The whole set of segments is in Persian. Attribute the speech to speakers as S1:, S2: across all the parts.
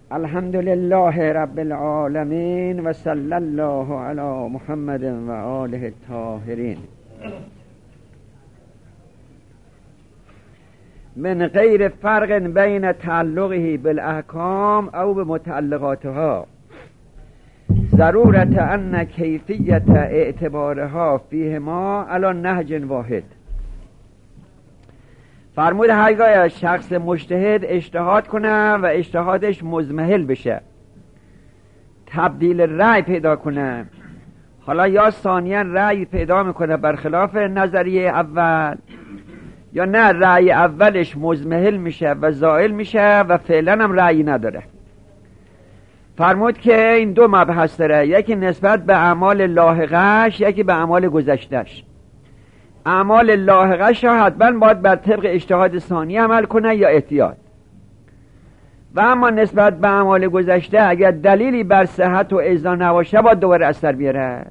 S1: الحمد لله رب العالمین و صلی الله علی محمد و آله الطاهرین. من غیر فرق بین تعلقه بالاحکام او بمتعلقاتها ضرورت ان کیفیت اعتبارها فیهما علی نهج واحد. فرمود هرگاه شخص مجتهد اجتهاد کنه و اجتهادش مضمحل بشه، تبدیل رأی پیدا کنه، حالا یا ثانیا رأی پیدا میکنه برخلاف نظریه اول، یا نه رأی اولش مضمحل میشه و زائل میشه و فعلا هم رأی نداره. فرمود که این دو مبحث داره، یکی نسبت به اعمال لاحقش، یکی به اعمال گذشتهش. اعمال لاحقش را حتما باید بر طبق اجتهاد ثانی عمل کنه یا احتیاط، و اما نسبت به اعمال گذشته اگر دلیلی بر صحت و اجزا نباشه باید دوباره اثر بیاره.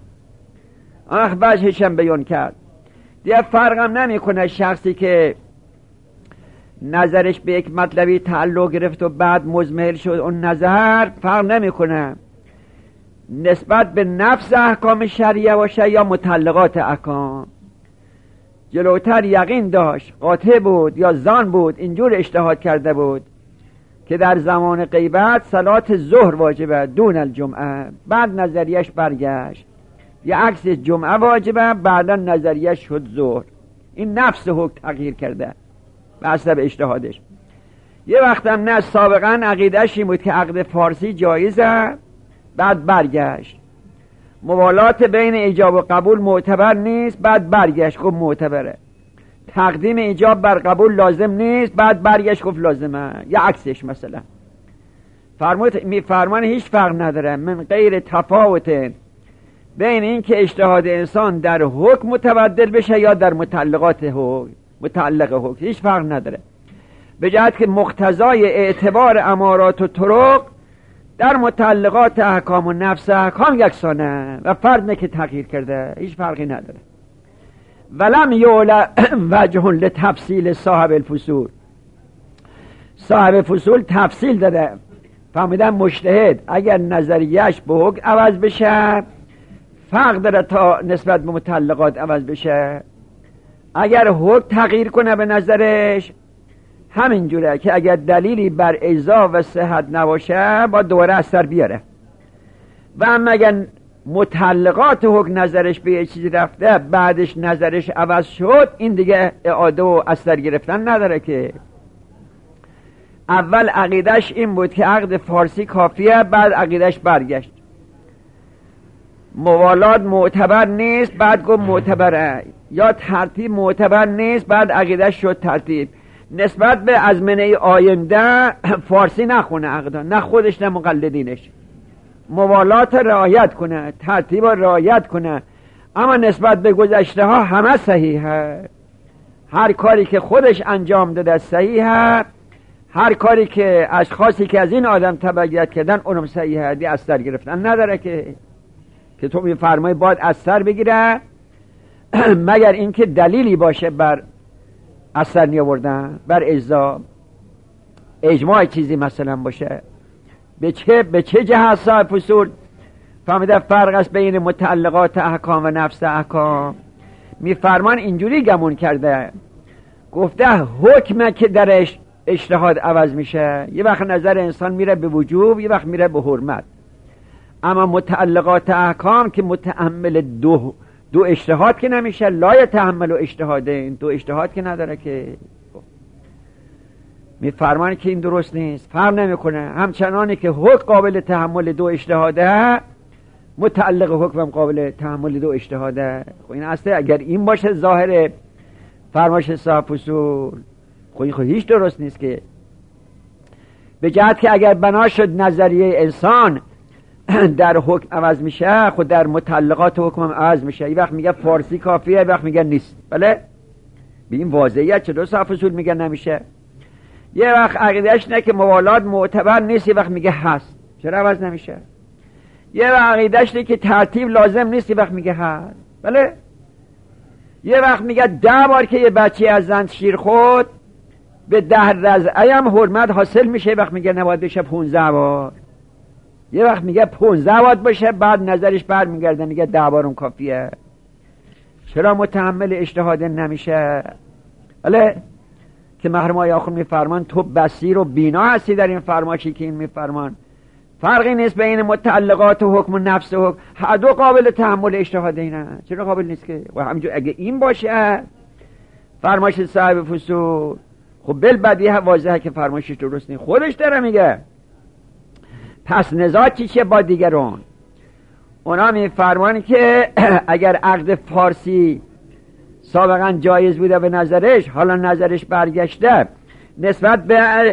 S1: وجهش هم بیان کرد. دیگه فرق هم نمی کنه شخصی که نظرش به یک مطلبی تعلق گرفت و بعد مضمحل شد، اون نظر فرق نمی کنه نسبت به نفس احکام شریعه باشه یا متعلقات احکام. جلوتر یقین داشت، قاطع بود یا ظن بود، اینجور اجتهاد کرده بود که در زمان غیبت صلات ظهر واجبه دون الجمعه، بعد نظریش برگشت یا عکس جمعه واجبه، بعدا نظریش شد ظهر. این نفس حکم تغییر کرده به حسب اجتهادش. یه وقت هم نه، سابقا عقیدهش این بود که عقد فارسی جایزه، بعد برگشت موالات بین ایجاب و قبول معتبر نیست، بعد برگشت گفت معتبره. تقدیم ایجاب بر قبول لازم نیست، بعد برگشت گفت لازمه، یا عکسش مثلا. فرمان هیچ فرق نداره من غیر تفاوت بین این که اجتهاد انسان در حکم متبدل بشه یا در متعلقات حکم، متعلق حکم، هیچ فرق نداره، به جهت که مقتضای اعتبار امارات و طرق در متعلقات احکام و نفس احکام یکسانه و فرد نه که تغییر کرده، هیچ فرقی نداره. ولم یعلم وجه لتفصیل صاحب الفصول. صاحب فصول تفصیل داده، فهمیدن مجتهد اگر نظریهش به حکم عوض بشه فرق داره تا نسبت به متعلقات عوض بشه. اگر حکم تغییر کنه به نظرش همین جوره که اگر دلیلی بر اجزا و صحت نباشه با دوباره اثر بیاره، و اما اگر متعلقات حکم نظرش به یه چیزی رفته بعدش نظرش عوض شد، این دیگه اعاده و اثر گرفتن نداره. که اول عقیدش این بود که عقد فارسی کافیه، بعد عقیدش برگشت موالات معتبر نیست، بعد گفت معتبره، یا ترتیب معتبر نیست، بعد عقیدش شد ترتیب. نسبت به ازمنه آینده فارسی نخونه عقدا، نه خودش نه مقلدینش، موالات رعایت کنه، ترتیب رعایت کنه، اما نسبت به گذشته ها همه صحیحه. هر کاری که خودش انجام داده صحیحه، هر کاری که اشخاصی که از این آدم تبعیت کردن اونم صحیحه، دی اثر گرفتن نداره. که تو میفرمایی باید اثر بگیره مگر اینکه دلیلی باشه بر اثر نیاوردن، بر اجزا، اجماع چیزی مثلا باشه. به چه جهت صاحب فصول فهمیده فرق است بین متعلقات احکام و نفس احکام؟ میفرمان اینجوری گمون کرده، گفته حکمه که درش اجتهاد عوض میشه، یه وقت نظر انسان میره به وجوب، یه وقت میره به حرمت، اما متعلقات احکام که متحمل دو اجتهاد که نمیشه، لا یتحمل اجتهادین، دو اجتهاد که نداره. که میفرمان که این درست نیست، فرق نمیکنه. همچنانی که حکم قابل تحمل دو اجتهاده، متعلق حکم هم قابل تحمل دو اجتهاده. خب این اصله اگر این باشه ظاهر فرمایش صاحب فصول، خب این هیچ درست نیست. که به جهت که اگر بنا شد نظریه انسان در حکم عوض میشه، خود در متعلقات حکم هم عوض میشه. یه وقت میگه فارسی کافیه، یه وقت میگه نیست. بله به این واضحیت چطور صاحب فصول میگه نمیشه؟ یه وقت عقیدهش نه که موالات معتبر نیست، یه وقت میگه هست، چرا عوض نمیشه؟ یه وقت عقیدهش نه که ترتیب لازم نیست، یه وقت میگه هست. بله یه وقت میگه 10 بار که یه بچه از زن شیر خورد به 10 رضعه هم حرمت حاصل میشه. وقت میگه نباید بشه 15 بار، یه وقت میگه 15 باید باشه، بعد نظرش برمیگرده میگه 10 بارم کافیه. چرا متحمل اجتهاد نمیشه؟ ولی که محرمای آخر میفرمان تو بصیر و بینا هستی در این فرمایشی که این میفرمان. فرقی نیست بین متعلقات و حکم و نفس و حکم، هر دو قابل تحمل اجتهاد اینه. چرا قابل نیست که؟ و همینجور اگه این باشه فرمایش صاحب فصول، خب بالبدیهه واضحه که فرمایشش درست نیست. خودش داره میگه. پس نزاع چیه با دیگرون؟ اونا میفرمان که اگر عقد فارسی سابقا جایز بوده به نظرش، حالا نظرش برگشته نسبت به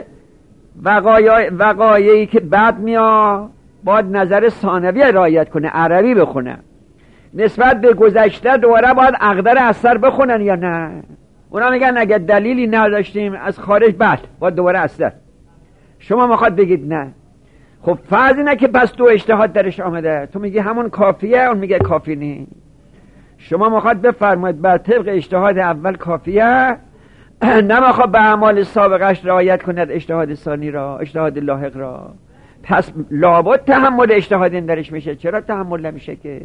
S1: وقایعی که بعد میاد باید نظر ثانوی رعایت کنه، عربی بخونه. نسبت به گذشته دوباره باید عقد را اثر بخونن یا نه؟ اونا میگن اگر دلیلی نداشتیم از خارج بعد باید دوباره اثر. شما میخواد بگید نه. خب فرض اینه که پس تو اجتهاد درش آمده، تو میگی همون کافیه، اون میگه کافی نیست. شما میخواد بفرمایید بر طبق اجتهاد اول کافیه، نمیخواد به اعمال سابقش رعایت کند اجتهاد ثانی را، اجتهاد لاحق را. پس لابد تحمل اجتهاد این درش میشه. چرا تحمل نمیشه که؟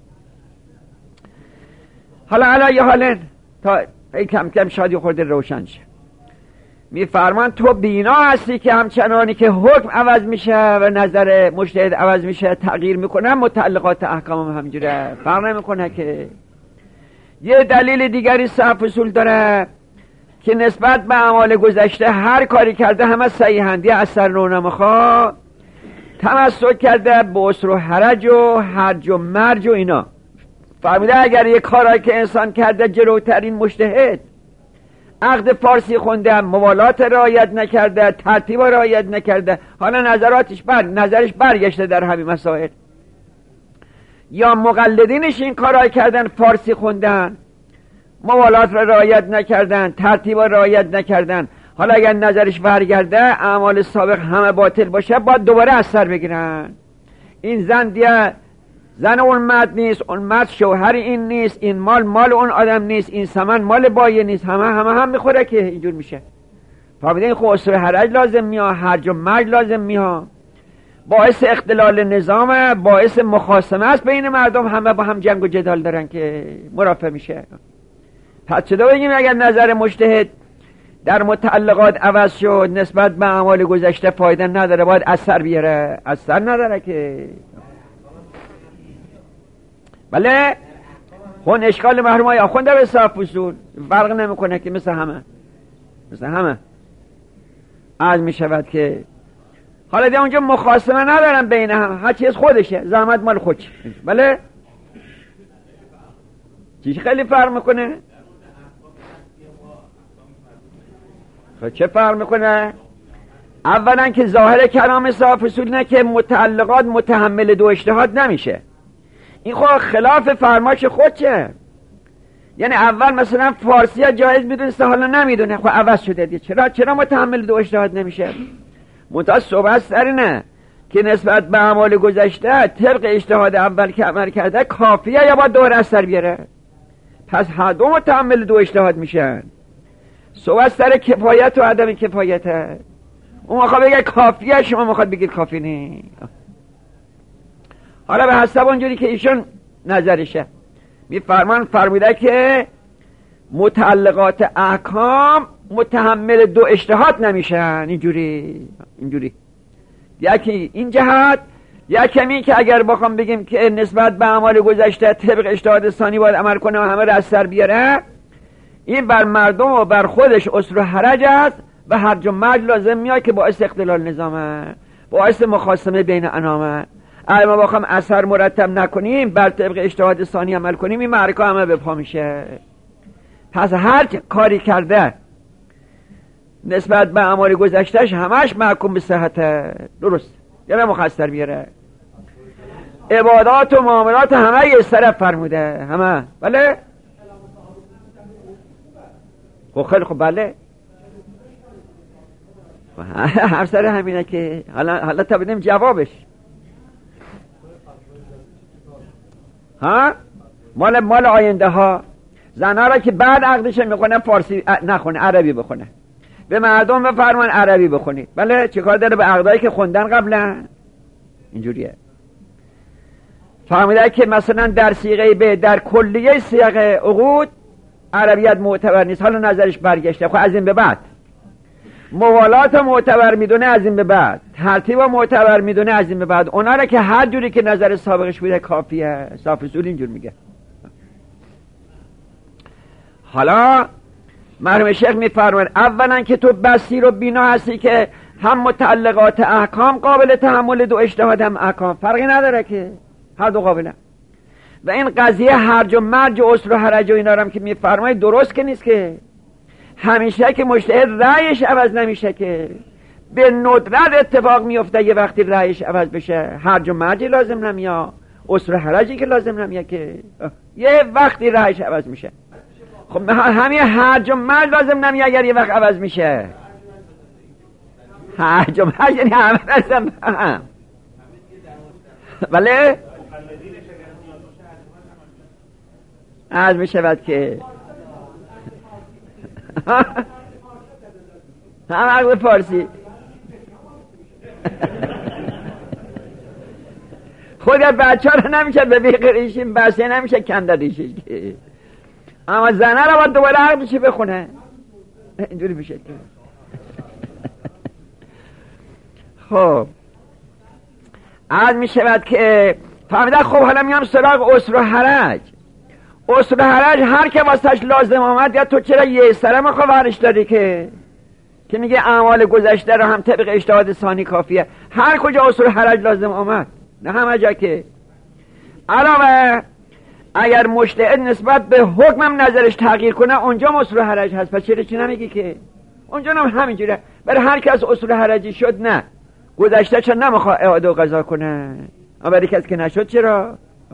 S1: حالا علی حال تا کم کم شادی خورده روشن شه. میفرمان تو بینا هستی که همچنانی که حکم عوض میشه و نظر مجتهد عوض میشه تغییر میکنه، متعلقات احکام هم همجوره، فرق نمیکنه که. یه دلیل دیگری صاحب اصول داره که نسبت به اعمال گذشته هر کاری کرده همه صحیحندی اثر رونمخواه تمسک کرده به اسر و حرج و حرج و مرج و اینا. فهمیده اگر یه کارایی که انسان کرده جلوترین مجتهد عقد فارسی خونده، موالات رعایت نکرده، ترتیب رعایت نکرده، حالا نظرش برگشته در همین مسائل، یا مقلدینش این کارایی کردن، فارسی خوندن، موالات را رعایت نکردن، ترتیب رعایت نکردن، حالا اگر نظرش برگرده اعمال سابق همه باطل باشه باید دوباره اثر بگیرن. این زن دیگه زن اون مرد نیست، اون مرد شوهر این نیست، این مال اون آدم نیست، این ثمن مال بایه نیست، همه میخوره که اینجور میشه. فهمیده؟ این خسر حرج لازم میاد، هرج و مرج لازم میاد، باعث اختلال نظامه، باعث مخاصمه است بین مردم، همه با هم جنگ و جدال دارن که مرافع میشه. پس چطور بگیم اگر نظر مجتهد در متعلقات عوض شد نسبت به اعمال گذشته فایده نداره، باید اثر بیاره؟ اثر نداره که. بله خون اشکال محرمای آخونده به صاحب اصول فرق نمیکنه که مثل همه عرض میشود که حالا دیگه اونجا مخاصمه ندارن بین هم، هر چیز خودشه، زحمت مال خودشه. بله چیش خیلی فرق میکنه. چه فرق میکنه؟ اولا که ظاهر کلام صاحب اصول نه که متعلقات متحمل دو اجتهاد نمیشه. این خود خلاف فرمایش خودشه. یعنی اول مثلا فارسی جایز میدونسته حالا نمیدونه، خب عوض شده دیگه. چرا متحمل دو اجتهاد نمیشه؟ منتها صحبت سر اینه که نسبت به اعمال گذشته طبق اجتهاد اول که عمل کرده کافیه یا باید دور اثر بیاره؟ پس هر دو متحمل دو اجتهاد میشن. صحبت سر کفایت و عدم کفایته. اون میخواد بگه کافیه، شما میخواد بگید کافی نی. حالا به حسب اونجوری که ایشون نظرشه فرموده که متعلقات احکام متحمل دو اجتهاد نمیشن. اینجوری یکی این جهت، یکی این که اگر بخوام بگیم که نسبت به اعمال گذشته طبق اجتهاد ثانی باید عمل کنه و همه را از سر بیاره، این بر مردم و بر خودش اسر و حرج است و هرج و مرج لازم میاد که باعث اختلال نظامه، باعث مخاصمه بین انامه. اگه ما بخوام اثر مرتب نکنیم، بر طبق اجتهاد ثانی عمل کنیم، این معرکه همه به پا میشه. پس هر کاری کرده نسبت به اعمال گذشتهش همش محکوم به صحت درست، یعنی مختصر بیاره. عبادات و معاملات همه یه طرف فرموده، همه. بله خب خیلی خب بله هر سر همینه که حالا تا بدیم جوابش. ها مال آینده ها، زنها را که بعد عقدش میکنه فارسی نخونه، عربی بخونه. به مردم بفرمان عربی بخونید. بله چه کار داره به عقدایی که خوندن قبلا؟ اینجوریه. فهمیده که مثلا در صیغه به در کلیه صیغ عقود عربیت معتبر نیست، حالا نظرش برگشته. خب از این به بعد موالات معتبر میدونه، از این به بعد ترتیب معتبر میدونه، از این به بعد اونا را که هر جوری که نظر سابقش بوده کافیه. صاحب اصول اینجور میگه. حالا مرحوم شیخ میفرماید اولا که تو بصیر و بینا هستی که هم متعلقات احکام قابل تحمل دو اجتهاد، هم احکام فرقی نداره که هر دو قابلن. و این قضیه هرج و مرج و عسر و حرج و اینا هم که میفرماید درست که نیست که همیشه که مجتهد رأیش عوض نمیشه، که به ندرت اتفاق میفته یه وقتی رأیش عوض بشه. هرج و مرجی لازم نمیاد، عسر و حرجی که لازم نمیاد، که یه وقتی رأیش عوض میشه. خب همین هرج و مرج لازم نمیاد اگر یه وقت عوض میشه. هرج و مرج یعنی همه لازم بله عرض میشود که هم عقل فارسی خود بچه ها رو نمیشه به بیقریشیم بسیه نمیشه کندادیشش، اما زنه رو باید دوباره عقل بشه بخونه. اینجوری میشه که خب عرض میشود که فهمیده. خب حالا میام سراغ عسر و حرج. عسر و حرج هر که واسش لازم آمد، یا تو چرا یه سره مخابرش دادی که میگه اعمال گذشته رو هم طبق اجتهاد ثانی کافیه. هر کجا عسر و حرج لازم آمد، نه همه جا که. علاوه اگر مجتهد نسبت به حکمم نظرش تغییر کنه اونجا عسر و حرج هست. پس چرا چی نمیگی که اونجا هم همینجوره؟ برای هر کس عسر و حرجی شد نه گذشته چون نمیخواد اعاده و قضا کنه، اما برای کسی که نشد چرا؟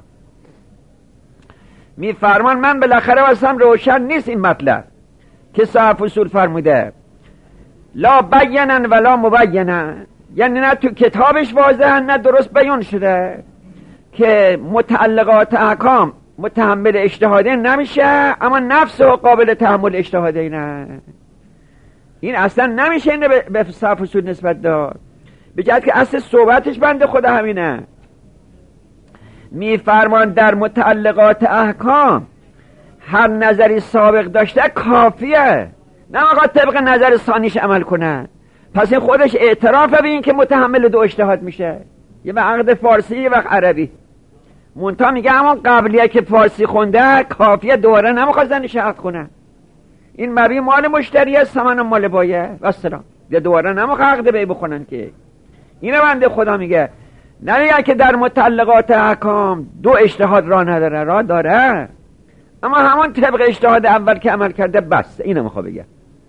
S1: میفرمان من بالاخره واسم روشن نیست این مطلب که صاحب اصول فرموده لا بینن ولا مبینن، یعنی نه تو کتابش واضحه نه درست بیان شده که متعلقات احکام متحمل اجتهاده نمیشه، اما نفس و قابل تحمل اجتهاده نه. این اصلا نمیشه اینه به صاحب اصول نسبت داد، بجد که اصل صحبتش بنده خدا همینه. میفرمان در متعلقات احکام هر نظری سابق داشته کافیه، نمیخواد طبق نظر ثانیش عمل کنه. پس این خودش اعترافه به این که متحمل دو اجتهاد میشه، یه وقت عقد فارسی یه وقت عربی. مونتا میگه اما قبلیه که فارسی خونده کافیه، دوباره نمیخواد زنش عقد کنه. این مبی مال مشتریه، ثمن مال بایه و السلام، یا دوباره نمیخواد عقد بی بخونن که. اینو بنده خدا میگه نمیگه که در متعلقات احکام دو اجتهاد راه نداره، راه داره، اما همون طبق اجتهاد اول که عمل کرده بس. اینو میخواد بگه.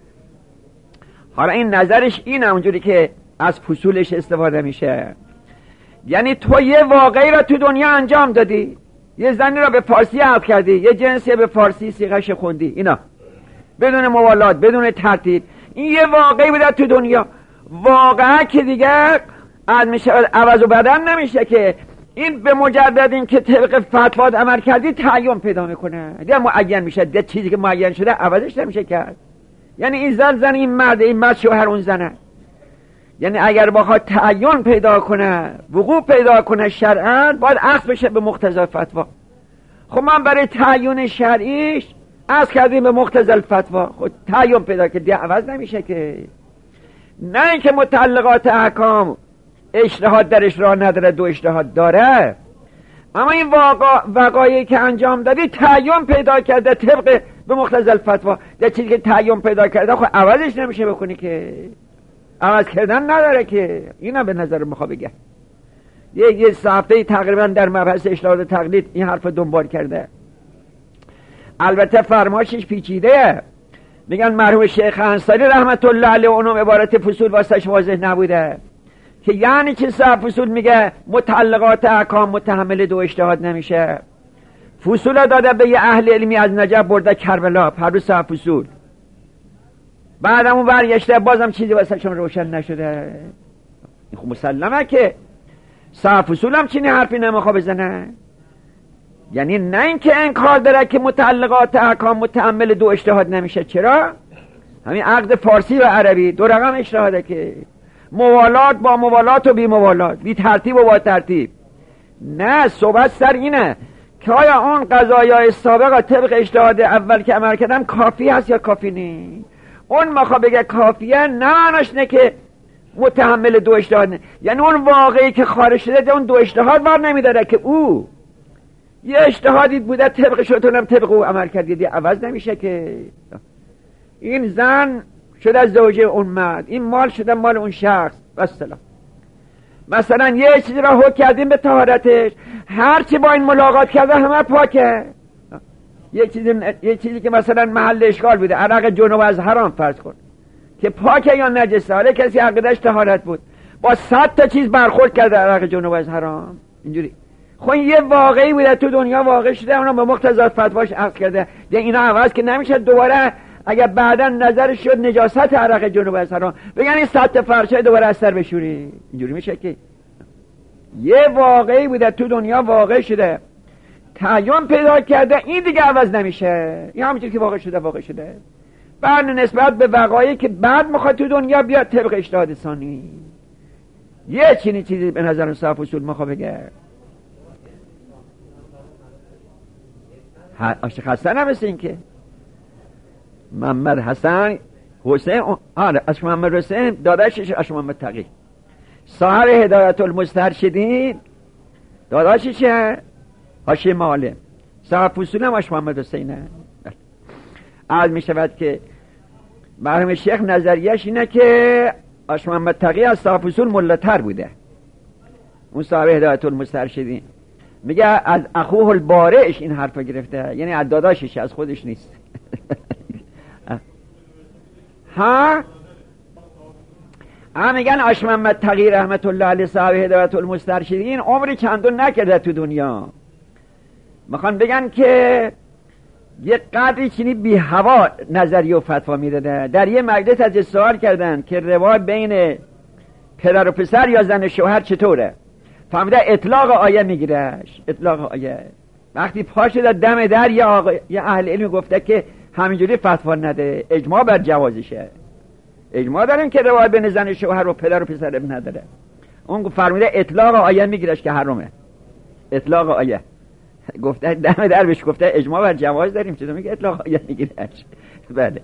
S1: حالا این نظرش اینه اونجوری که از فصولش استفاده میشه، یعنی تو یه واقعی را تو دنیا انجام دادی، یه زنی را به فارسی عقد کردی، یه جنسی به فارسی صیغه‌اش خوندی، اینا بدون موالات بدون ترتیب، این یه واقعی بوده تو دنیا. واقعا که دیگه میشه عوض و بدل نمیشه که. این به مجرد این که طبق فتوات عمل کردی تعین پیدا میکنه، دیگه معین میشه، دیگه چیزی که معین شده عوضش نمیشه کرد. یعنی این زن این مرد، این مرد شوهر اون زنه. یعنی اگر بخواد تعین پیدا کنه، وقوع پیدا کنه شرعاً، باید اخذ بشه به مقتضی فتوا. خب من برای تعین شرعیش اخذ کردیم به مقتضی الفتوا، خب تعین پیدا که دیگه عوض نمیشه که. نه اینکه متعلقات احکام اجتهاد درش راه نداره، دو اجتهاد داره، اما این وقایعی که انجام دادی تعین پیدا کرده طبق به مقتضی الفتوا. در چیزی که تعین پیدا کرده خب عوضش نمیشه بکنی که، عوض کردن نداره که. اینا به نظر میخواد بگه. یه صفحه تقریبا در مبحث اجتهاد و تقلید این حرف دنبال کرده. البته فرمایشش پیچیده. میگن مرحوم شیخ انصاری رحمت الله علیه اونم عبارت فصول واسش واضح نبوده که یعنی چه. صاحب فصول میگه متعلقات احکام متحمل دو اجتهاد نمیشه. فصول داده به یه اهل علمی از نجف برده کربلا، پرو صاحب فصول. بعدم اون برگشته بازم چیزی واسهشون روشن نشده. این خب مسلمه که صاحب فصول هم چینی حرفی نمیخواد بزنه. یعنی نه اینکه انکار داره که متعلقات احکام متحمل دو اجتهاد نمیشه. چرا؟ همین عقد فارسی و عربی 2 رقم اجتهاده که موالات با موالات و بی موالات، بی ترتیب و با ترتیب. نه، صحبت سر اینه که آیا اون قضایای سابقه طبق اجتهاد اول که عمل کردم کافی هست یا کافی نیست. اون مخواه بگه کافیه، نه معناش نه که متحمل 2 اجتهاد نه. یعنی اون واقعی که خارج شده اون 2 اجتهاد بار نمیداره که او یه اجتهادی بوده طبق شدتونم طبق او عمل کردید، عوض نمیشه که. این زن شده زوجه اون مرد، این مال شده مال اون شخص. مثلا یه چیزی را حکم کردیم به طهارتش، هرچی با این ملاقات کرده همه پاکه. یه چیزی که مثلا محل اشکال بوده، عرق جنوب از حرام فرض کن که پاکه یا نجسه، حالا کسی عقیدش طهارت بود با 100 تا چیز برخورد کرده عرق جنوب از حرام اینجوری. خب یه واقعی بوده تو دنیا واقع شده، اونو به مقتضا فتواش عقد کرده، دیگه اینا عوض که نمیشه. دوباره اگر بعدا نظرش شد نجاست عرق جنوب از حرام، بگن این 100 تا فرشه دوباره از سر بشوری، اینجوری میشه که یه واقعی بوده تو دنیا واقع شده، تعین پیدا کرده، این دیگه عوض نمیشه. این همونطور که واقع شده. بعد نسبت به وقایعی که بعد میخواد تو دنیا بیاد طبق اجتهاد ثانی. یه چیزی به نظر صاحب اصول میخواد بگه. حسن هم مثل این که محمد حسن حسین، از محمد حسین داداشش از محمد تقی صاحب هدایت المسترشدین، داداششه هاشم معلم، صاحب اصول هم از محمد حسینه. عرض می شود که مرحوم شیخ نظریش اینه که از محمد تقی از صاحب اصول ملتر بوده. اون صاحب هدایت المسترشدین میگه از اخوه البارئش این حرفا گرفته، یعنی از داداشش، از خودش نیست. ها میگن آش محمد تقی رحمت الله علیه صاحب هدایت المسترشدین عمری چندون نکرده تو دنیا. میخوان بگن که یه قدری چینی بی هوا نظریه و فتوا میداده. در یه مجلس از سوال کردن که روایت بین پدر و پسر یا زن و شوهر چطوره، فهمیده اطلاق آیه میگیرش. اطلاق آیه وقتی پا شده دم در یه اهل علمی گفته که همینجوری فتوا نده، اجماع بر جوازشه. اجماع داریم که روایت بین زن و شوهر و پدر و پسر نداره. اون فرموده اطلاق آیه میگیرش که حرامه. اطلاق آیه گفته دم در بهش گفته اجماع بر جواز داریم، چطور میگه اطلاق آیه میگیرش. بله.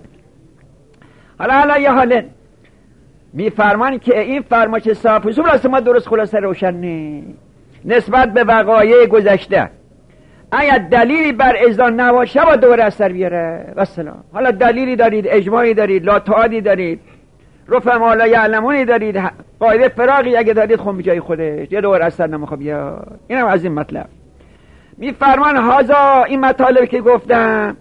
S1: حالا یه حاله میفرمان که این فرمایش صاحب اصول است ما درست خلاصه روشن نیست نسبت به وقایع گذشته. اگر دلیلی بر اذن نباشه با دوباره اثر بیاره و سلام. حالا دلیلی دارید، اجماعی دارید، لا تعادی دارید، رفع ما لا یعلمونی دارید، قاعده فراغی اگه دارید خون به جای خودش یه دوباره اثر نمیخواد بیاد. اینم از این مطلب میفرمان. هازا این مطالب که گفتم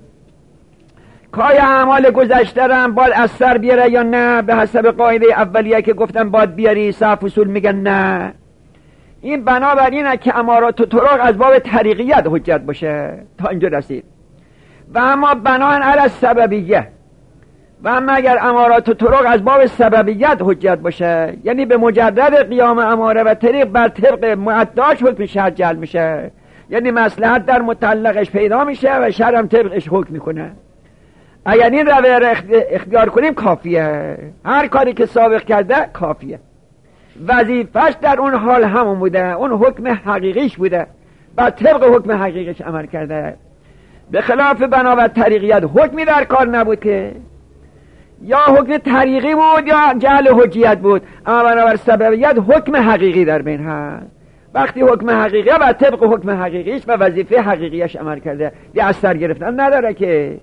S1: کای اعمال گذشته رم باید اثر بیاره یا نه، به حسب قاعده اولیه که گفتم باید بیاری. صاحب اصول میگن نه، این بنابراینه که امارات و طرق از باب طریقیت حجت باشه. تا اینجا رسید. و اما بناهن علی سببیه، و اما اگر امارات و طرق از باب سببیت حجت باشه، یعنی به مجرد قیام اماره و طریق بر طبق معداش حکم شرع جلب میشه، یعنی مصلحت در متعلقش پیدا میشه و شرع هم طبقش حکم میکنه. اگر این رویه اختیار کنیم کافیه. هر کاری که سابق کرده کافیه. وظیفش در اون حال همون بوده، اون حکم حقیقیش بوده، بر طبق حکم حقیقیش عمل کرده. به خلاف بنابر طریقیت حکمی در کار نبود که یا حکم طریقی بود یا جعل حجیت بود، اما بنابر سببیت حکم حقیقی در بین هست. وقتی حکم حقیقی بر طبق حکم حقیقیش و وظیفه حقیقیش عمل کرده، یه اثر گرفتن نداره که.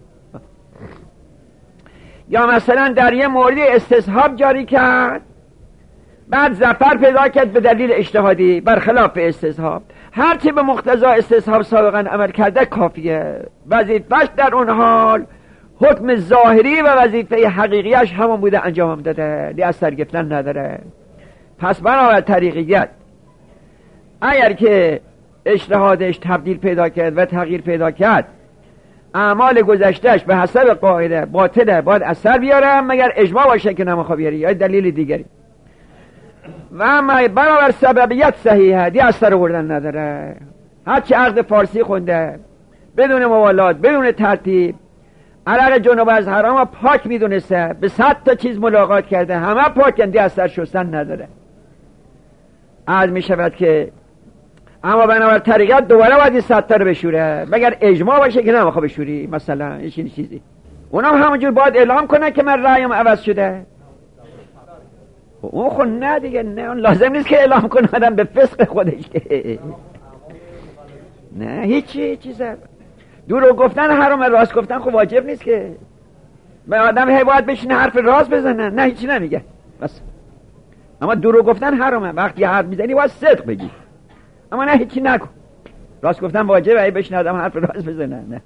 S1: یا مثلا در یه موردی استصحاب جاری کرد، بعد ظفر پیدا کرد به دلیل اجتهادی برخلاف استصحاب، هرچی به مقتضا استصحاب سابقا عمل کرده کافیه. وظیفهش در اون حال حکم ظاهری و وظیفه حقیقیش همون بوده، انجام داده، دی اثر گرفتن نداره. پس بنابر طریقیت اگر که اجتهادش تبدیل پیدا کرد و تغییر پیدا کرد، اعمال گذشتهش به حسب قاعده باطله، باید اثر بیاره مگر اجماع باشه که نمیخواد بیاری یا دلیل دیگری. و اما بنابر سببیت صحیحه، دی اثر آوردن نداره. هرچی عقد فارسی خونده بدون موالات بدون ترتیب، عرق جنوب از حرام پاک میدونسته، به 100 تا چیز ملاقات کرده، همه پاکندی از سر شستن نداره. عرض می شود که اما بنابر طریقت دوباره باید این 100 تا رو بشوره، مگر اجماع باشه که نمیخواد بشوری، مثلا این چیزی اونم همونجور باید اعلام کنه که من رأیم عوض شده. اون خود نه دیگه، نه اون لازم نیست که اعلام کنه آدم به فسق خودش که نه هیچی چیزه. دروغ گفتن حرام، راست گفتن خب واجب نیست که به آدم هی باید بشینه حرف راست بزنه، نه هیچی نمیگه بس. اما دروغ گفتن حرامه، وقتی حرف میزنی باید صدق بگی، اما نه هیچی نکن. راست گفتن واجبه، هی بشینه آدم حرف راست بزنه نه.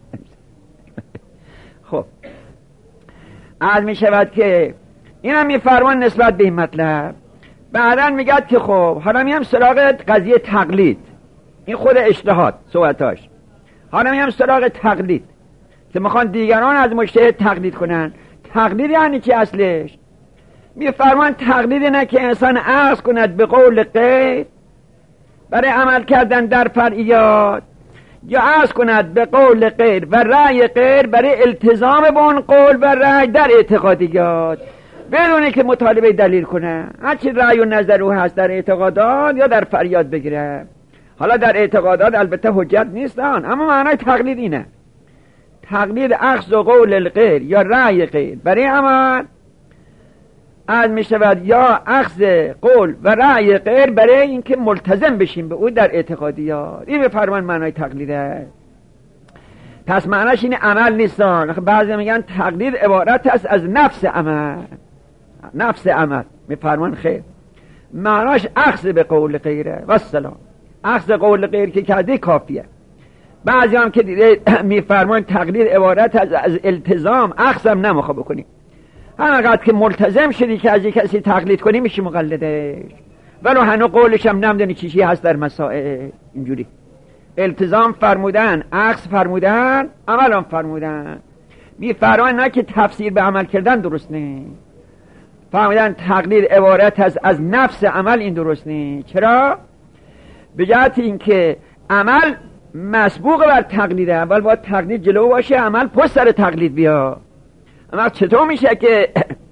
S1: خب عرض می شود که این هم میفرمان نسبت به این مطلب. بعدا میگد که خب حالا میام سراغ قضیه تقلید، این خود اجتهاد صحبتاش. حالا میام سراغ تقلید که میخوان دیگران از مجتهد تقلید کنن. تقلید یعنی چی اصلش؟ میفرمان تقلید نه که انسان اخذ کند به قول غیر برای عمل کردن در فرعیات، یا اخذ کند به قول غیر و رأی غیر برای التزام به اون قول و رأی در اعتقادیات، بدونه که مطالبه دلیل کنه. هرچی رأی و نظر او هست در اعتقادات یا در فریاد بگیره. حالا در اعتقادات البته حجت نیستن، اما معنای تقلید اینه، تقلید اخذ و قول الغیر یا رأی غیر برای عمل از می شود، یا اخذ قول و رأی غیر برای اینکه ملتزم بشیم به او در اعتقادیات. این به فرمان معنای تقلیده. پس معناش این عمل نیستان. بعضی میگن تقلید عبارت است از نفس عمل، نفس عمل. می فرمان خیر، معناش اخذ به قول غیره و سلام. اخذ قول غیر که کردی کافیه. بعضی هم که دیده میفرمان تقلید عبارت از التزام، اخذ هم نمیخواد بکنی، همینقدر که ملتزم شدی که از یک کسی تقلید کنی میشی مقلدش، ولو هنو قولش هم نمیدونی چیزی هست در مسائل. اینجوری التزام فرمودن، اخذ فرمودن، عمل هم فرمودن. میفرمان نه که تفسیر به عمل کردن درست نیست، فرمودن تقلید عبارت از نفس عمل، این درست نیست. چرا؟ به جهت اینکه عمل مسبوق بر تقلیده، اول باید تقلید جلو باشه، عمل پشت سر تقلید بیا. اما چطور میشه که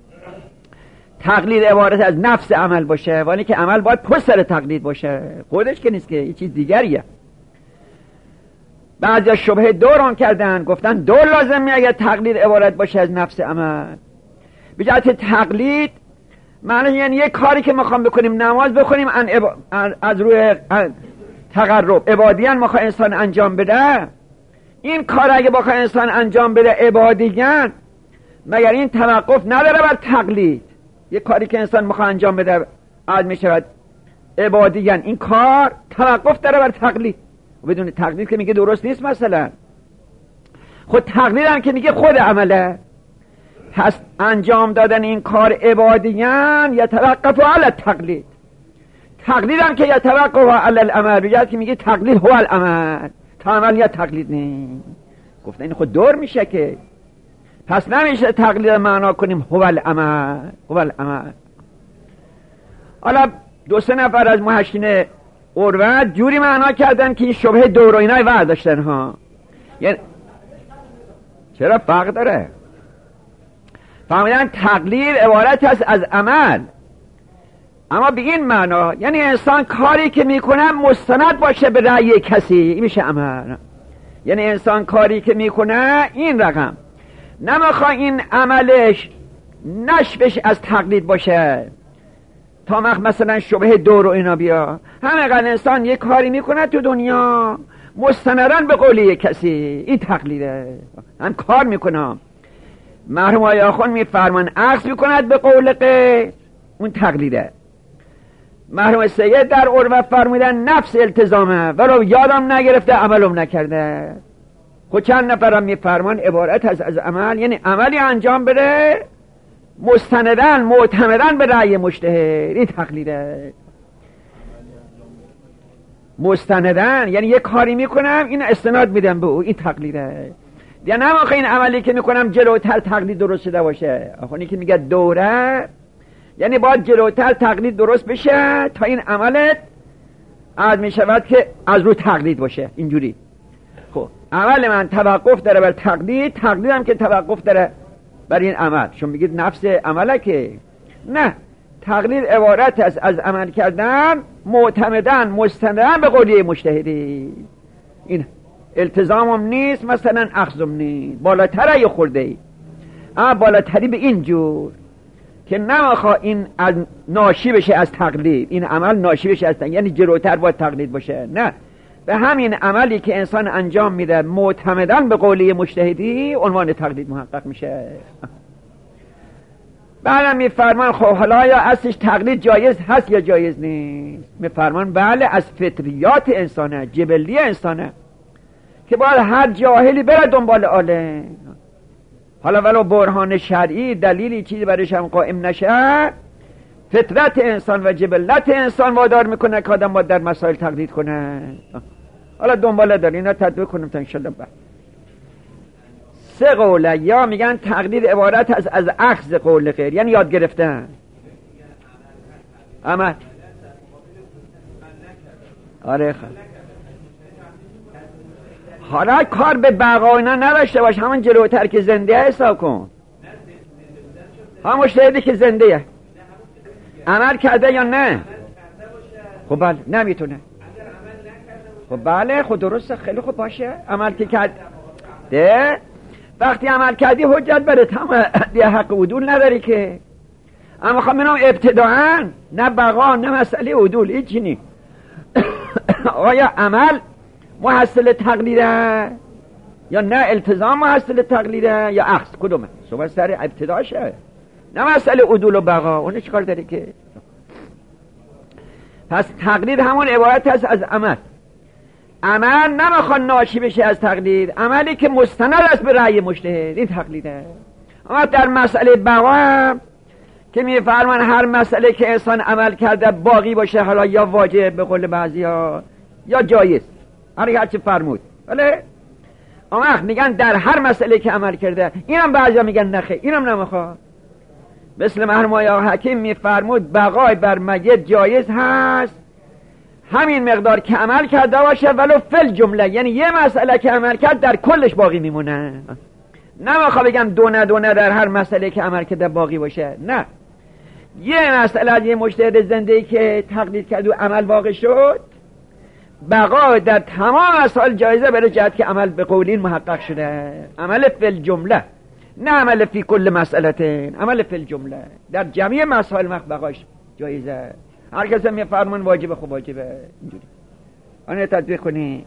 S1: تقلید عبارت از نفس عمل باشه ولی که عمل باید پشت سر تقلید باشه؟ خودش که نیست، که یه چیز دیگریه. بعضی شبهه دوران کردن، گفتن دور لازم اگه تقلید عبارت باشه از نفس عمل. به جهت تقلید معنی یعنی یک کاری که میخوام بکنیم، نماز بخونیم از روی تقرب عبادیان میخواه انسان انجام بده، این کار اگه بخواه انسان انجام بده عبادیان، مگر این توقف نداره بر تقلید؟ یک کاری که انسان میخواه انجام بده عاد میشود عبادیان، این کار توقف داره بر تقلید. بدون تقلید که میگه درست نیست. مثلا خود تقلید هم که میگه خود عمله، پس انجام دادن این کار عبادیان یتوقف علی تقلید. تقلید هم که یتوقف علی العمل، بجد که میگه تقلید هو العمل، تا عمل یا تقلید نیست. گفتن این خود دور میشه که پس نمیشه تقلید معنا کنیم هو العمل، هو العمل. حالا 2-3 نفر از محشین عروت جوری معنا کردن که این شبهه دور و اینای برداشتن ها. یعنی چرا فرق داره؟ فهمیدن تقلید عبارت است از عمل، اما به این معنا یعنی انسان کاری که میکنه مستند باشه به رأی کسی، این میشه عمل. یعنی انسان کاری که میکنه این رقم نمیخواه این عملش نشبش از تقلید باشه تا مثلا شبه دور و اینا بیا. همینقدر انسان یک کاری میکنه تو دنیا مستندن به قولی کسی، این تقلیده. هم کار میکنه، مرحوم آقای آخوند میفرمان عکس میکند به قول غیر، اون تقلیده. مرحوم سید در عروت فرمودن نفس التزامه، ولو یادم نگرفته عملم نکرده. خود چند نفرم میفرمان عبارت از عمل، یعنی عملی انجام بده مستندن معتمدن به رأی مجتهد، این تقلیده. مستندن یعنی یک کاری میکنم این استناد میدم به او، این تقلیده. یا نمیخواه این عملی که میکنم جلوتر تقلید درست شده باشه. آخونی که میگه دوره یعنی باید جلوتر تقلید درست بشه تا این عملت عاد میشود که از رو تقلید باشه. اینجوری خب عمل من توقف داره بر تقلید، تقلیدم که توقف داره بر این عمل. شما میگید نفس عمله که نه، تقلید عبارت است از عمل کردن معتمدن مستندن به قولی مجتهدی. این التزامم نیست، مثلا اخذم نیست، بالاتر یه خورده ای، اما بالاتری به این جور که نمیخوا این ناشی بشه از تقلید، این عمل ناشی بشه از تقلید، یعنی جلوتر باید تقلید باشه. نه، به همین عملی که انسان انجام میده معتمدن به قولی مجتهدی عنوان تقلید محقق میشه. بعدم میفرمان خب حالا یا اصلش تقلید جایز هست یا جایز نیست؟ میفرمان بله، از فطریات انسانه، جبلی انسانه که باید هر جاهلی بره دنبال عالم. حالا ولو برهان شرعی دلیلی چیزی برایش هم قائم نشه، فطرت انسان و جبلت انسان وادار میکنه که آدم باید در مسائل تقلید کنه. حالا دنباله داره، اینا تطبیق کنیم تا انشالله. بعد 3 قوله، یا میگن تقلید عبارت از اخذ قول غیر، یعنی یاد گرفتن عمل. آره حالا کار به بقا اینا نداشته باش، همون جلوتر که زنده حساب کن، همون مجتهدی که زنده عمل کرده یا نه. خب بله نمیتونه. خب بله خب درسته، خیلی خوب باشه، عمل که کرد ده وقتی عمل کردی حجت بره، تمام دیگه حق عدول نداری که. اما خب منم ابتداعا نه بقا نه مسئله عدول هیچی نی. آیا عمل محصل تقلیده یا نه التزام محصل تقلیده یا اخذ؟ کدومه؟ صحبت سر ابتداشه، نه مسئله عدول و بقا. اونه چیکار داری که؟ پس تقلید همون عبارت است از عمل. عمل نمیخواد ناشی بشه از تقلید، عملی که مستند است به رأی مجتهد، این تقلیده. اما در مسئله بقا که میفرمان هر مسئله که انسان عمل کرده باقی باشه، حالا یا واجب به قول بعضیا یا جایز، هر چه فرمود. بله اما میگن در هر مسئله که عمل کرده، اینم بعضیا میگن نخه، اینم نمیخواد. مثل مرحوم حکیم میفرمود بقای بر میت جایز هست همین مقدار که عمل کرده باشه، ولو فل جمله، یعنی یه مسئله که عمل کرد در کلش باقی میمونه. نمیخواد بگم دونه در هر مسئله که عمل کرده باقی باشه، نه، یه مسئله یه مجتهد زنده‌ای که تقلید کرد و عمل واقع شد، بقا در تمام مسائل جایزه، برای جهت که عمل به قولین محقق شده. عمل فل جمله، نه عمل فی کل مسئلتین، عمل فی الجمله، در جمعی مسائل بقاش جایزه. هر کسی میفرمان واجبه، خب واجبه، اینجوری آنه تطبیق کنی.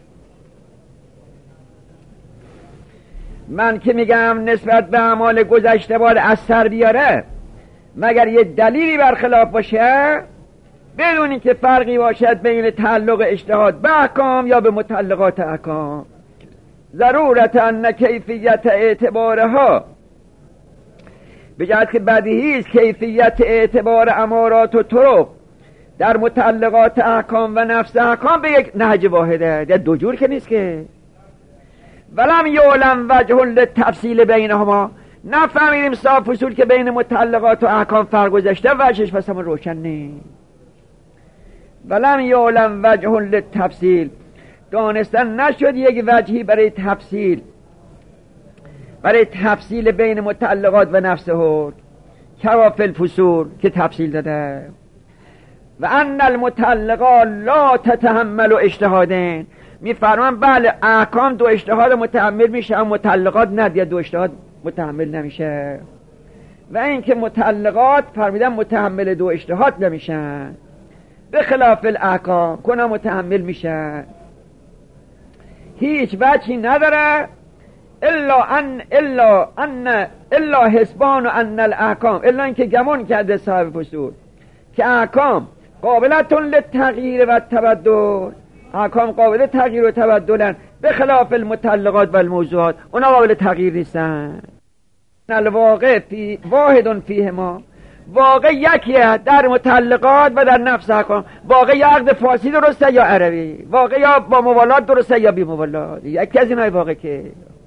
S1: من که میگم نسبت به اعمال گذشته باید اثر بیاره مگر یه دلیلی برخلاف باشه، بدون اینکه فرقی باشد بین تعلق اجتهاد به احکام یا به متعلقات احکام. ضرورت ان کیفیت اعتبارها، به جهت که بدیهی است کیفیت اعتبار امارات و طرق در متعلقات احکام و نفس احکام به یک نهج واحده، در دو جور که نیست که. ولم یعلم وجه للتفصیل بینهما، نفهمیدیم صاف اصول که بین متعلقات و احکام فرق گذاشته، وجهش پس همون روشن نیست. ولم یعلم وجه للتفصیل، دانستن نشد یک وجهی برای تفصیل بین متعلقات و نفس حکم، کوافل فصول که تفصیل داده. و ان المتعلقات لا تتحمل اجتهادین، میفرمان بله احکام دو اجتهاد متحمل میشه، اما متعلقات نه، دو اجتهاد متحمل نمیشه. و اینکه متعلقات فرمیدن متحمل دو اجتهاد نمیشن، به خلاف الاحکام کنه متحمل میشن. هیچ وجهی نداره الا حسبان و ان الاحکام، الا اینکه گمان کرده صاحب فصول که احکام قابلتون للتغییر و تبدل، احکام قابل تغییر و تبدلن، به خلاف المتعلقات و الموضوعات، اونا قابل تغییر نیستن. الواقع فی واحد فیهما، واقع یکیه در متعلقات و در نفس احکام. واقع یا عقد فارسی درسته یا عربی، واقع یا با موالات درسته یا بی موالات، یکی از اینای واقع که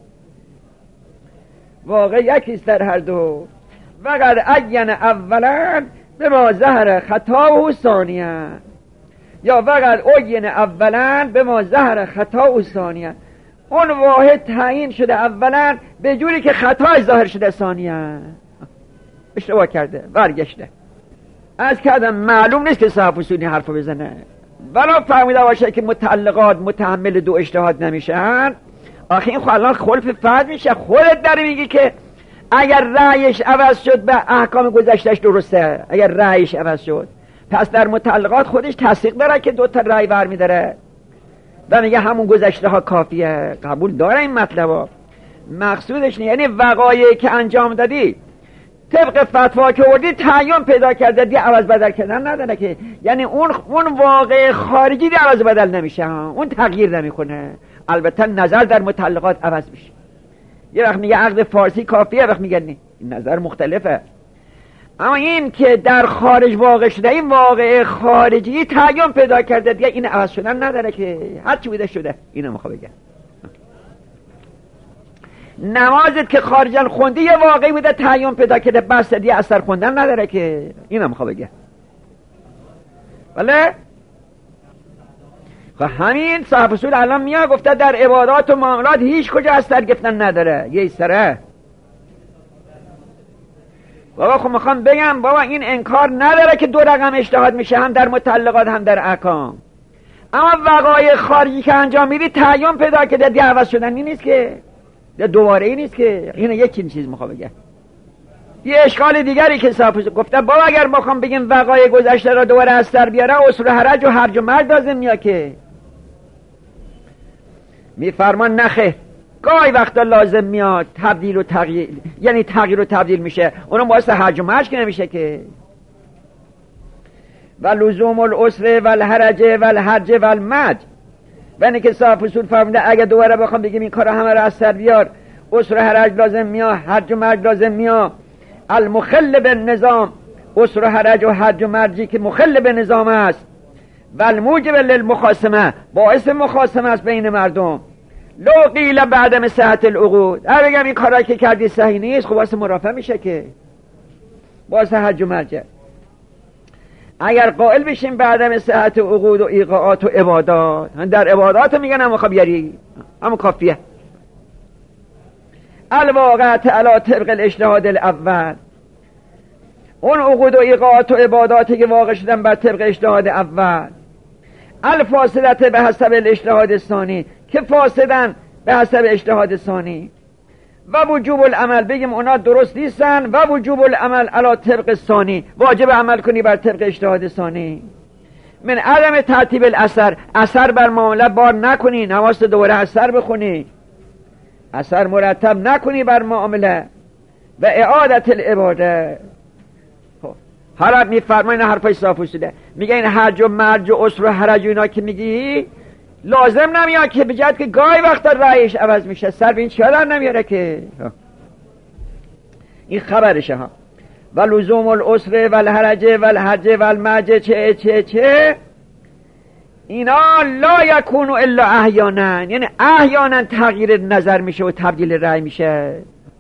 S1: واقع یکیست در هر دو. وقد عین اولا به ما ظهر خطا و ثانیه، یا وقد عین اولا به ما ظهر خطا و ثانیه، اون واحد تعیین شده اولا به جوری که خطای ظاهر شده ثانیاً اشتباه کرده برگشته. از کردم معلوم نیست که صاحب اصولی حرفو بزنه، ولی فهمیده باشه که متعلقات متحمل دو اجتهاد نمیشن. آخه این الان خلف فرد میشه. خودت داری میگی که اگر رأیش عوض شد به احکام گذشتهش درسته، اگر رأیش عوض شد، پس در متعلقات خودش تصدیق داره که 2 تا رأی برمی‌داره و میگه همون گذشته ها کافیه. قبول داره این مطلبا. مقصودش یعنی وقایعی که انجام دادی طبق فتوا که وردی تعیین پیدا کرده، دی عوض بدل کردن نداره که، یعنی اون واقع خارجی دی عوض بدل نمیشه، اون تغییر نمیکنه. البته نظر در متعلقات عوض میشه. یه وقت میگه عقد فارسی کافیه، وقت میگه نه، این نظر مختلفه. اما این که در خارج واقع شده، این واقع خارجی تعیین پیدا کرده، دیگه این عوض شدن نداره که، هر چی بوده شده. اینو میخوام بگم. نمازت که خارجا خوندی یه واقعی بوده تعیین پیدا کرده، بس دیگه اثر خوندن نداره که. اینو میخوام بگم. بله همین صاحب اصول الان میاد گفته در عبادات و معاملات هیچ کجا اثر گرفتن نداره. یه سره بابا خب میخوام بگم بابا این انکار نداره که 2 رقم اجتهاد میشه، هم در متعلقات هم در احکام. اما وقایع خارجی که انجام میدی تعیین پیدا کرده، دیگه عوض شدنی نیست که، دوباره ای نیست که. اینه یک چیز میخوام بگم. یه اشکال دیگری که صاحب گفته بابا اگر میخوام بگیم وقایع گذشته را دوباره از سر بیاره، اصل حرج و هرج و مرج لازم میاد که. میفرمان نخه، گاهی وقتا لازم میاد تبدیل و تغییر، یعنی تغییر و تبدیل میشه، اونم باعث هرج و مرج که نمیشه که. و لزوم العسر و الحرج و الهرج و المج، و اینه که صاحب اصول فرموده اگه دوباره بخوام بگیم این کارا همه را از سر بیار، عسر و حرج لازم میاد، هرج و مرج لازم میاد. المخل بالنظام، عسر و حرج و هرج و مرجی که مخل به نظام است، و الموجب للمخاصمه، باعث مخاصمه است بین مردم. لو قیل بعدم صحت العقود، بگم این کارا که کردی صحیح نیست، خب واسه مرافع میشه که، واسه هرج و مرج. اگر قائل بشیم بعدم صحت عقود و ایقاعات و عبادات، در عبادات میگن هم خب یاری هم کافیه. الواقعت علی طبق الاجتهاد الاول، اون عقود و ایقاعات و عباداتی که واقع شدن بر طبق اجتهاد اول. الفاسدت به حسب الاجتهاد ثانی، که فاسدن به حسب اجتهاد ثانی. و وجوب العمل، بگیم اونا درست نیستن، و وجوب العمل علی طبق ثانی، واجب عمل کنی بر طبق اجتهاد ثانی. من عدم ترتیب الاثر، اثر بر معامله بار نکنی، نواست دوباره اثر بخونی، اثر مرتب نکنی بر معامله. و اعادت العباده. حالا میفرماین حرفای صاف شده، میگه این هرج و مرج و عسر و حرج و اینا که میگی لازم نمیاد که، بجد که گاهی وقتا رأیش عوض میشه، سر به این چیه در نمیاره که. این خبرشه ها. و لزوم العسر و الحرج و الهرج و المرج چه اینا لا یکونو الا احیانا، یعنی احیانا تغییر نظر میشه و تبدیل رأی میشه.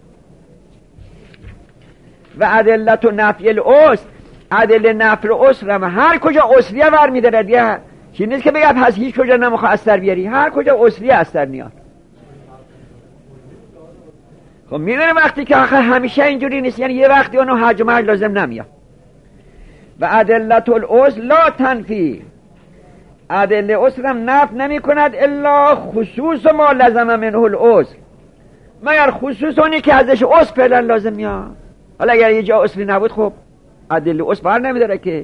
S1: و ادلت و نفی العسر، ادله نفی العسر هم هر کجا عسریه برمیداره دیگه، چی نیست که بگم پس هیچ کجا نمیخواه اثر بیاری، هر کجا عسریه اثر نیاد. خب میدونه وقتی که آخه همیشه اینجوری نیست، یعنی یه وقتی اونو هرج و مرج لازم نمیاد. و ادلت العسر لا تنفی، ادله عسر هم نفی نمی کند الا خصوص ما لزم منه العسر، مگر خصوص اونی که ازش عسر فعلا لازم میاد. حالا اگر یه جا عسری نبود خب ادله عسر بر نمیداره که.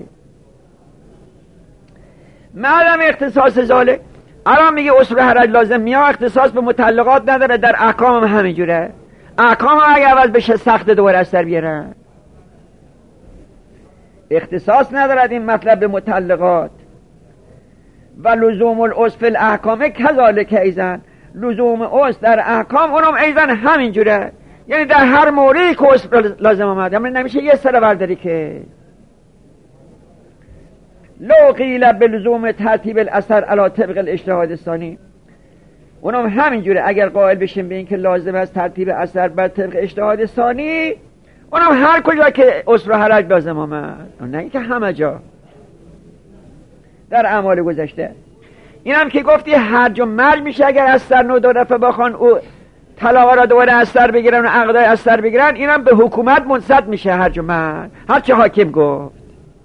S1: معلم اختصاص ذالک، الان میگه عسر و حرج لازم میاد، اختصاص به متعلقات نداره، در احکام هم همینجوره. احکام اگه عوض بشه سخت دوباره از سر بیاره، اختصاص ندارد این مطلب به متعلقات. و لزوم العسر فی الاحکام کذالک ایضا، لزوم عسر در احکام اونم ایضا همینجوره، یعنی در هر موردی که عسر لازم آمد، یعنی نمیشه یه سر برداری که. لو قیل بلزوم ترتیب الاثر علی طبق الاجتهاد الثانی، اونم همینجوره. اگر قائل بشیم به این که لازم است ترتیب اثر بر طبق اجتهاد ثانی، اونم هر کجا که عسر و حرج لازم آمد، نه اینکه همه جا در اعمال گذشته. اینم که گفتی هرج و مرج میشه اگر از سر نو 2 دفعه بخوان او طلاق را دوباره از سر بگیرن و عقدای از سر بگیرن، اینم به حکومت منصت میشه هرج و مرج، هر چه حاکم گفت.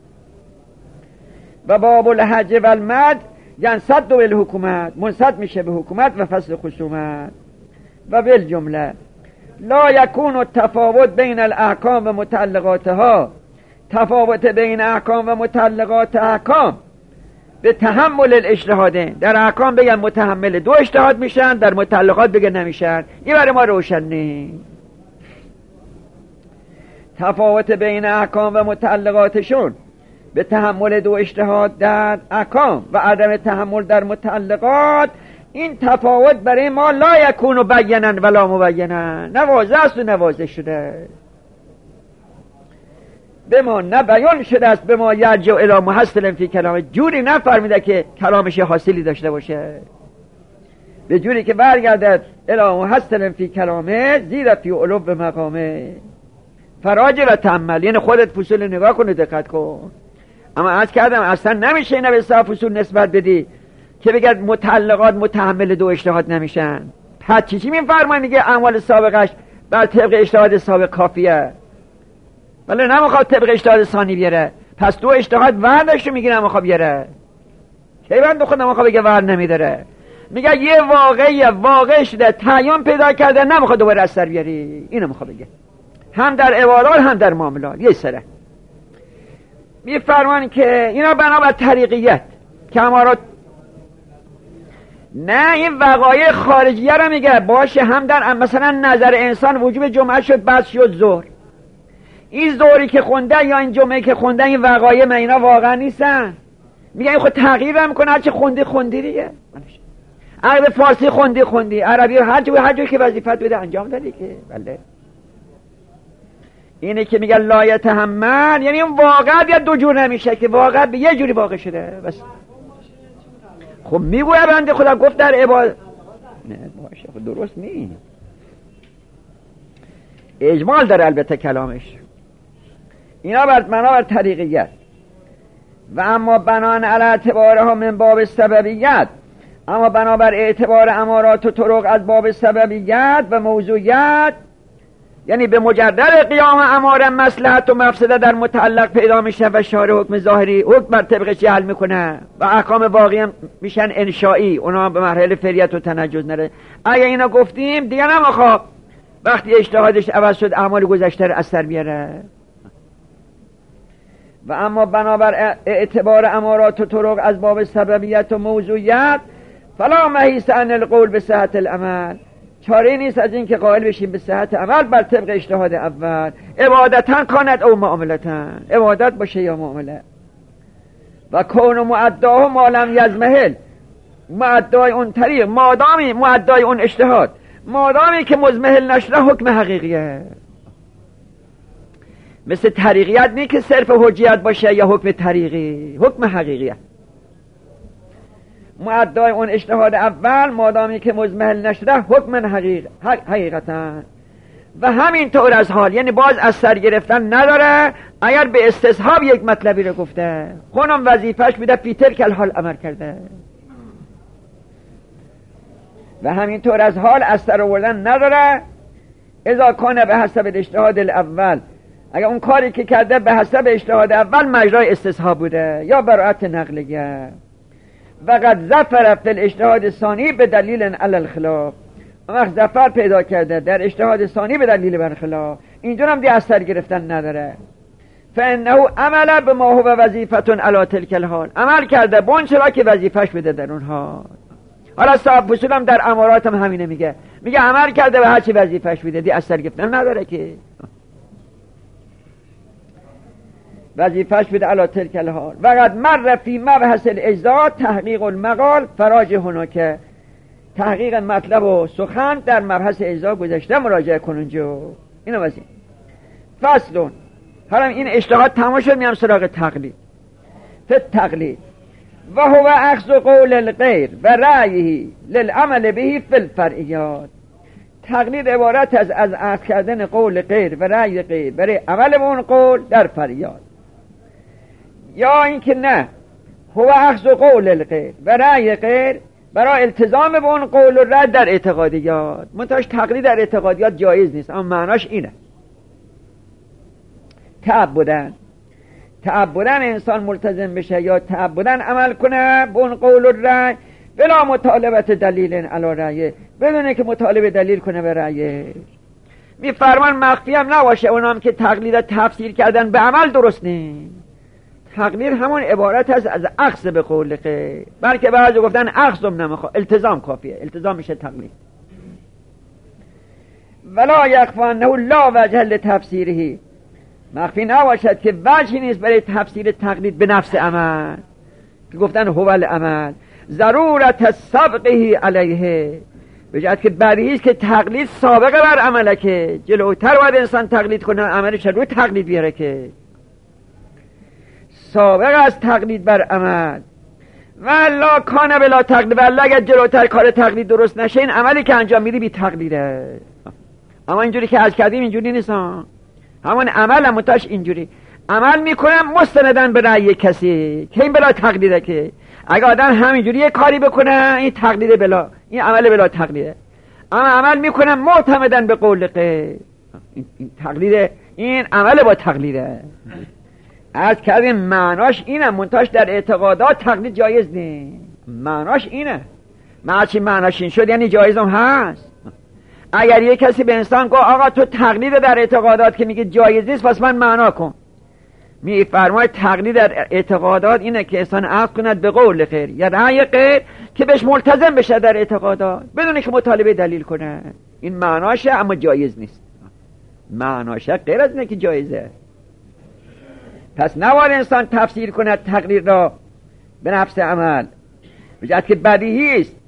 S1: و باب الحج و المد ینصد بالحکومت، منصت میشه به حکومت و فصل خصومت. و بالجمله لا یکون التفاوت بین الاحکام و متعلقاتها، تفاوت بین احکام و متعلقات احکام به تحمل الاجتهادین، در احکام بگن متحمل 2 اجتهاد میشن، در متعلقات بگن نمیشن. این برای ما روشن نیست. تفاوت بین احکام و متعلقاتشون به تحمل 2 اجتهاد در احکام و عدم تحمل در متعلقات، این تفاوت برای ما لا یکون بینا ولا مبینا، نه واضح است و نه واضح شده. به ما نه بیان شده است، به ما یرجع الی محصل فی کلامه، جوری نفرمیده که کلامش حاصلی داشته باشه، به جوری که برگردد الی محصل فی کلامه زیر فی علو مقامه. فراجع و تأمل، یعنی خودت فصول نگاه کن و دقت کن. اما عرض کردم اصلا نمیشه اینا به صاحب فصول نسبت بدی که بگرد متعلقات متحمل 2 اجتهاد نمیشن. پس چی میفرمایند دیگه اعمال سابقش بر طبق اجتهاد سابق کافیه، ولی نمیخواد طبق اجتهاد ثانی بیاره، پس 2 اجتهاد ورداشو میگه نمیخواد بیاره. کی بنده خود نمیخواد بگه ورد نمیداره، میگه یه واقع شده تعیین پیدا کرده نمیخواد دوباره از سر بیاری. اینو میخواد بگه، هم در عبادات هم در معاملات یه سره. میفرمان که اینا بنابر طریقیت که امارات، نه این وقایع خارجیه رو میگه باشه، هم در مثلا نظر انسان وجوب جمعه شد بعد شد ظهر، این ظهری که خونده یا این جمعه که خونده این وقایع من اینا واقعا نیستن، میگه این خود تغییر هم کنه، هرچی خوندی دیگه. عرب فارسی خوندی عربی هر جایی که وظیفت بده انجام دادی که بله. اینه که میگه لا یتحمل، یعنی این واقعا یا 2 جور نمیشه که واقعا به یه جوری واقع شده بس. خب میگوه بنده خدا گفت در عبادت، نه باشه خب درست نیست، اجمال داره البته کلامش. اینا بر طریقیت. و اما بنان علی اعتبارها من باب سببیت، اما بنابر اعتبار امارات و طرق از باب سببیت و موضوعیت، یعنی به مجرد قیام اماره مصلحت و مفسده در متعلق پیدا میشه و شارع حکم ظاهری حکم بر طبقش حل میکنه و احکام باقی هم میشن انشائی، اونا به مرحله فعلیت و تنجز نره. اگه اینا گفتیم دیگه نمیخواد وقتی اجتهادش عوض شد اعمال گذشته رو از سر بیاره. و اما بنابر اعتبار امارات و طرق از باب سببیت و موضوعیت فلا محیص عن القول به صحت العمل، چاره نیست از این که قائل بشیم به صحت عمل بر طبق اجتهاد اول، عبادتن کاند او معاملتن، عبادت باشه یا معامله. و کون معداه ما لم یزمهل، معدای اون طریق مادامی معدای اون اجتهاد مادامی که مزمهل نشده حکم حقیقیه. مثل طریقیت نیست که صرف حجیت باشه یا حکم طریقی، حکم حقیقیه. معدای اون اجتهاد اول مادامی که مزمهل نشده حکم حقیقتا. و همین طور از حال، یعنی باز از سر گرفتن نداره اگر به استصحاب یک مطلبی رو گفته، خونم وظیفش بیده پیتر که الحال عمل کرده. و همین طور از حال از سر آوردن نداره اذا کانه به حسب الاجتهاد الاول، اگر اون کاری که کرده به حسب اجتهاد اول مجرای استصحاب بوده یا براعت نقلیه. و قد ظفر فی الاجتهاد ثانی به دلیل علی الخلاف، وقت ظفر پیدا کرده در اجتهاد ثانی به دلیل برخلاف، اینجور هم دی از سر گرفتن نداره. فانه عمل به ما هو وظیفتون علی تلک الحال، عمل کرده به اون چرا که وظیفش بده در اونها. حالا صاحب فصول هم در امارات هم همینه میگه عمل کرده به هر چی وظیفش بده، دی از سر گرفتن نداره که وظیفش بده علی تلک الحال. وقد مر فی مبحث الاجزاء تحقیق المقال فراجع هناک، تحقیق مطلب و سخن در مبحث اجزاء گذشته، مراجعه کن اونجا. اینو واسه فصلون. حالا این اجتهاد تمام شد، میام سراغ تقلید. تقلید و هو اخذ قول الغیر و رأیه للعمل به فی الفرعیات. تقلید عبارت از اخذ کردن قول غیر و رأی غیر برای عمل به اون قول در فرعیات. یا اینکه نه، هو اخذ قول الغیر و رأی غیر برای التزام به اون قول و رد در اعتقادیات. منتهاش تقلید در اعتقادیات جایز نیست، اما معناش اینه. تعبدن انسان ملتزم بشه یا تعبدن عمل کنه به اون قول و رأی بلا مطالبت دلیل علی رأی، بدونه که مطالبه دلیل کنه به رأی. میفرمان مخفی هم نباشه اونام که تقلید تفسیر کردن به عمل درست نیست. تقلید همون عبارت است از اخذ به قول غیر، بلکه بعضی گفتن اخذم نمیخواد، التزام کافیه، التزام میشه تقلید. ولا یخفی انه لا وجه لتفسیره، مخفی نباشد که وجهی نیست برای تفسیر تقلید به نفس عمل که گفتن هو العمل ضرورت سبقه علیه، به جهت که بدیهی است که تقلید سابقه بر عمله، که جلوتر باید انسان تقلید کنه، عملش روی تقلید بیاره، که سابقه از تقلید بر عمل. والله کان بلا تقلید، والله اگر جلوتر کار تقلید درست نشه این عملی که انجام میدی بی تقلیده. اما اینجوری که از کردیم اینجوری نیست، همون عمل هم متاش اینجوری عمل میکنم مستندن به رأی کسی که این بلا تقلیده، که اگه آدم همینجوری یه کاری بکنه این تقلیده بلا، این عمل بلا تقلیده. اما عمل میکنم معتمدن به قول غیر، این تقلیده، این عمل با تقلیده. از کردیم معناش اینه، منتاش در اعتقادات تقلید جایز نیست. معناش اینه، معناش این شد یعنی جایز هم هست. اگر یه کسی به انسان گفت آقا تو تقلید در اعتقادات که میگه جایز نیست، پس من معنا کن. میفرماید تقلید در اعتقادات اینه که انسان عقل کند به قول غیر یا رأی غیر که بهش ملتزم بشه در اعتقادات بدون که مطالبه دلیل کنه. این معناشه اما جایز نیست. معناشه غیر از اینه که جایزه. پس نباید انسان تفسیر کند تقلید را به نفس عمل، به جهت که بدیهی است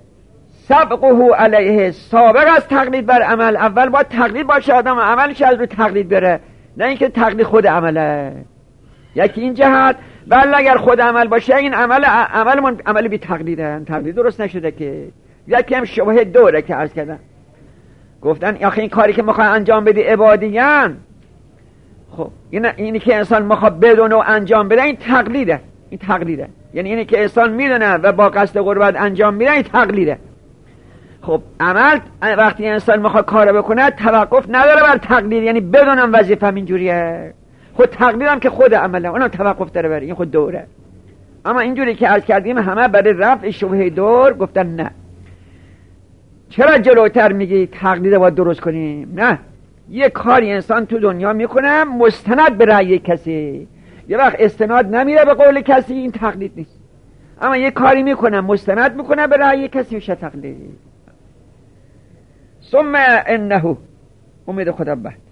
S1: سبقه علیه، سابق از تقلید بر عمل. اول باید تقلید باشه، آدم عملش از رو تقلید بره، نه اینکه تقلید خود عمله. یکی این جهت، ولی اگر خود عمل باشه این عمل بی تقلیده، تقلید درست نشده. که یکی هم شبهه دوره که عرض کردن، گفتن آخه این کاری که میخوای انجام بدی عبادیان، خب اینی که انسان میخواد بدونه و انجام بده این تقلیده. این تقلیده یعنی اینی که انسان میدونه و با قصد قربت انجام میده این تقلیده. خب عمل وقتی انسان میخواد کار بکنه توقف نداره بر تقلید، یعنی بدونم وظیفه‌م اینجوریه. خود تقلیدم که خود عمله، اونم توقف داره بر این خود دوره. اما اینجوری که عرض کردیم همه برای رفع شبهه دور گفتن نه. چرا جلوتر میگی تقلید باید درست کنیم؟ نه، یه کاری انسان تو دنیا میکنه مستند به رأی کسی، یه وقت استناد نمیره به قول کسی، این تقلید نیست. اما یه کاری میکنه مستند میکنه به رأی کسی، میشه تقلید. ثم انه امید خدا به